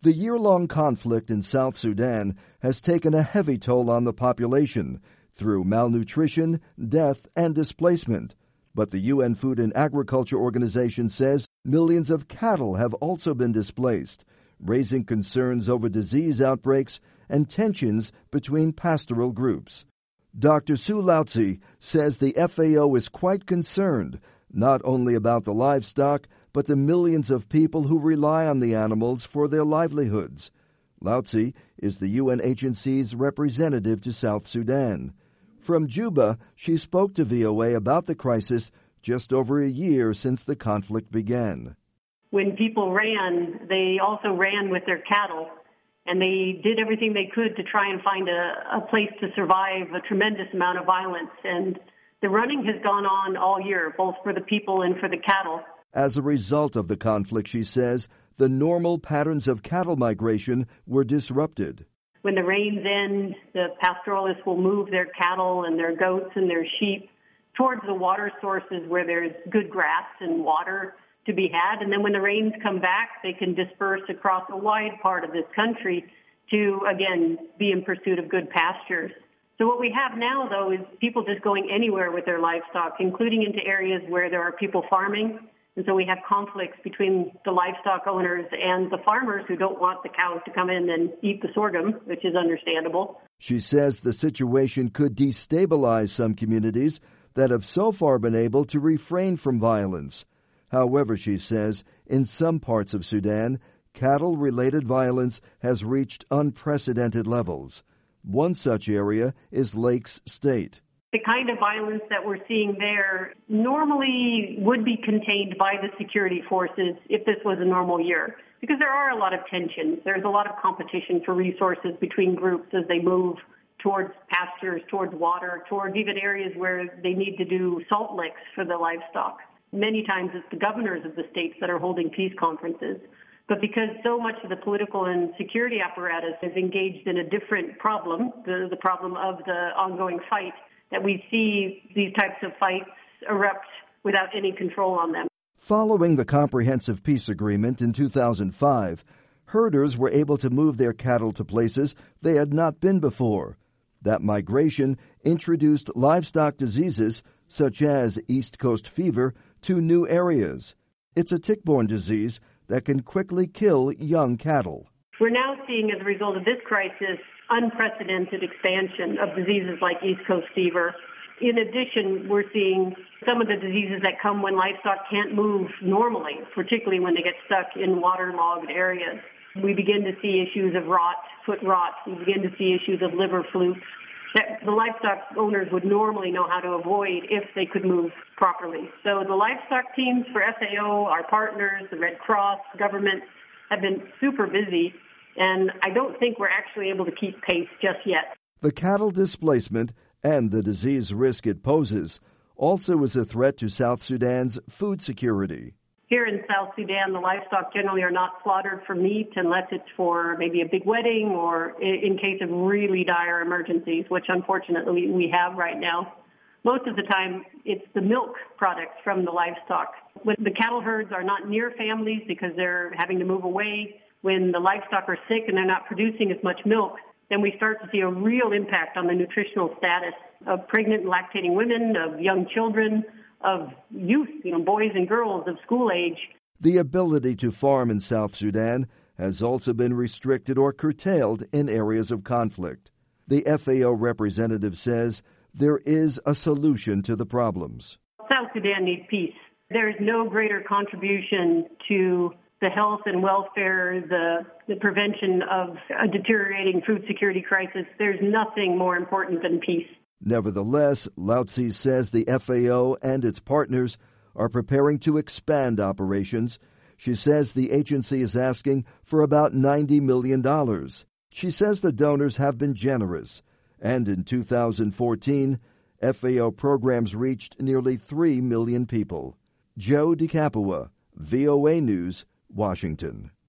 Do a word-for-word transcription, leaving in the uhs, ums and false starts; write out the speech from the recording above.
The year-long conflict in South Sudan has taken a heavy toll on the population through malnutrition, death, and displacement. But the U N Food and Agriculture Organization says millions of cattle have also been displaced, raising concerns over disease outbreaks and tensions between pastoral groups. Doctor Sue Lautze says the F A O is quite concerned not only about the livestock, but the millions of people who rely on the animals for their livelihoods. Lautze is the U N agency's representative to South Sudan. From Juba, she spoke to V O A about the crisis just over a year since the conflict began. When people ran, they also ran with their cattle, and they did everything they could to try and find a, a place to survive a tremendous amount of violence. And the running has gone on all year, both for the people and for the cattle. As a result of the conflict, she says, the normal patterns of cattle migration were disrupted. When the rains end, the pastoralists will move their cattle and their goats and their sheep towards the water sources where there's good grass and water to be had. And then when the rains come back, they can disperse across a wide part of this country to, again, be in pursuit of good pastures. So what we have now, though, is people just going anywhere with their livestock, including into areas where there are people farming. And so we have conflicts between the livestock owners and the farmers who don't want the cows to come in and eat the sorghum, which is understandable. She says the situation could destabilize some communities that have so far been able to refrain from violence. However, she says, in some parts of Sudan, cattle-related violence has reached unprecedented levels. One such area is Lakes State. The kind of violence that we're seeing there normally would be contained by the security forces if this was a normal year, because there are a lot of tensions. There's a lot of competition for resources between groups as they move towards pastures, towards water, towards even areas where they need to do salt licks for the livestock. Many times it's the governors of the states that are holding peace conferences. But because so much of the political and security apparatus is engaged in a different problem, the, the problem of the ongoing fight, that we see these types of fights erupt without any control on them. Following the Comprehensive Peace Agreement in two thousand five, herders were able to move their cattle to places they had not been before. That migration introduced livestock diseases, such as East Coast fever, to new areas. It's a tick-borne disease that can quickly kill young cattle. We're now seeing, as a result of this crisis, unprecedented expansion of diseases like East Coast fever. In addition, we're seeing some of the diseases that come when livestock can't move normally, particularly when they get stuck in waterlogged areas. We begin to see issues of rot, foot rot. We begin to see issues of liver flukes that the livestock owners would normally know how to avoid if they could move properly. So the livestock teams for F A O, our partners, the Red Cross, government, have been super busy, and I don't think we're actually able to keep pace just yet. The cattle displacement and the disease risk it poses also is a threat to South Sudan's food security. Here in South Sudan, the livestock generally are not slaughtered for meat unless it's for maybe a big wedding or in case of really dire emergencies, which unfortunately we have right now. Most of the time, it's the milk products from the livestock. When the cattle herds are not near families because they're having to move away, when the livestock are sick and they're not producing as much milk, then we start to see a real impact on the nutritional status of pregnant and lactating women, of young children, of youth, you know, boys and girls of school age. The ability to farm in South Sudan has also been restricted or curtailed in areas of conflict. The F A O representative says there is a solution to the problems. South Sudan needs peace. There is no greater contribution to the health and welfare, the, the prevention of a deteriorating food security crisis. There's nothing more important than peace. Nevertheless, Lautze says the F A O and its partners are preparing to expand operations. She says the agency is asking for about ninety million dollars. She says the donors have been generous, and in two thousand fourteen, F A O programs reached nearly three million people. Joe DeCapua, V O A News, Washington.